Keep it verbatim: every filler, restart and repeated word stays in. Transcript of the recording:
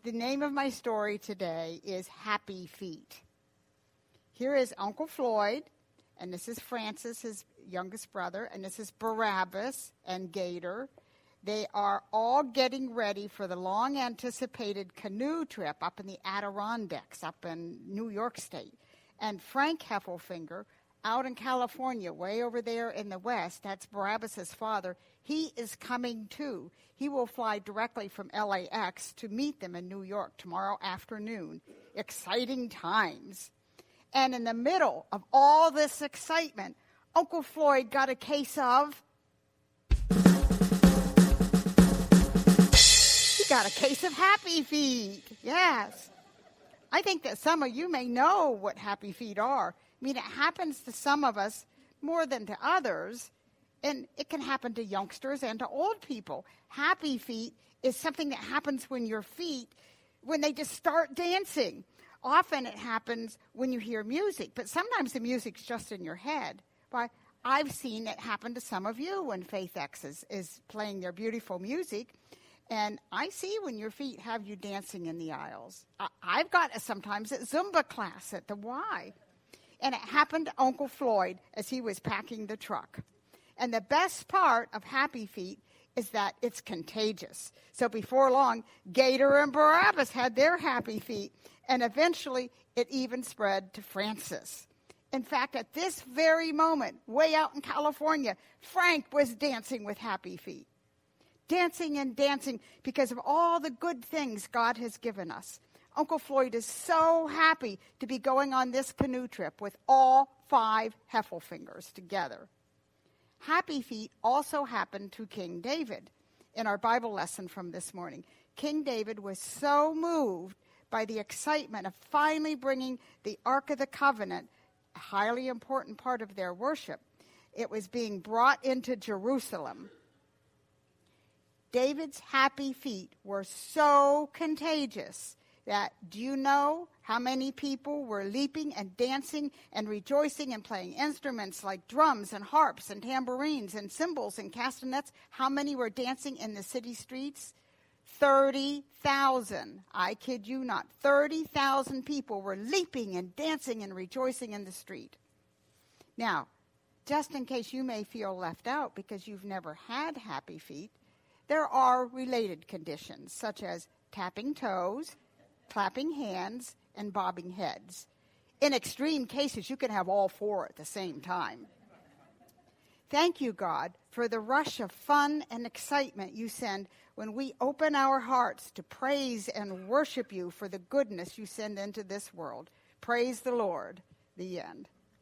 the name of my story today is Happy Feet. Here is Uncle Floyd, and this is Francis, his youngest brother, and this is Barabbas and Gator. They are all getting ready for the long-anticipated canoe trip up in the Adirondacks, up in New York State. And Frank Heffelfinger, out in California, way over there in the west, that's Barabbas' father, he is coming too. He will fly directly from L A X to meet them in New York tomorrow afternoon. Exciting times. And in the middle of all this excitement, Uncle Floyd got a case of... he got a case of Happy Feet. Yes. I think that some of you may know what Happy Feet are. I mean, it happens to some of us more than to others, and it can happen to youngsters and to old people. Happy Feet is something that happens when your feet, when they just start dancing. Often it happens when you hear music, but sometimes the music's just in your head. But I've seen it happen to some of you when Faith X is, is playing their beautiful music, and I see when your feet have you dancing in the aisles. I, I've got it sometimes at Zumba class at the Y. And it happened to Uncle Floyd as he was packing the truck. And the best part of Happy Feet is that it's contagious. So before long, Gator and Barabbas had their Happy Feet, and eventually it even spread to Francis. In fact, at this very moment, way out in California, Frank was dancing with Happy Feet. Dancing and dancing because of all the good things God has given us. Uncle Floyd is so happy to be going on this canoe trip with all five Heffelfingers together. Happy Feet also happened to King David in our Bible lesson from this morning. King David was so moved by the excitement of finally bringing the Ark of the Covenant, a highly important part of their worship. It was being brought into Jerusalem. David's Happy Feet were so contagious that, do you know how many people were leaping and dancing and rejoicing and playing instruments like drums and harps and tambourines and cymbals and castanets? How many were dancing in the city streets? thirty thousand. I kid you not. thirty thousand people were leaping and dancing and rejoicing in the street. Now, just in case you may feel left out because you've never had Happy Feet, there are related conditions such as tapping toes, clapping hands, and bobbing heads. In extreme cases, you can have all four at the same time. Thank you, God, for the rush of fun and excitement you send when we open our hearts to praise and worship you for the goodness you send into this world. Praise the Lord. The end.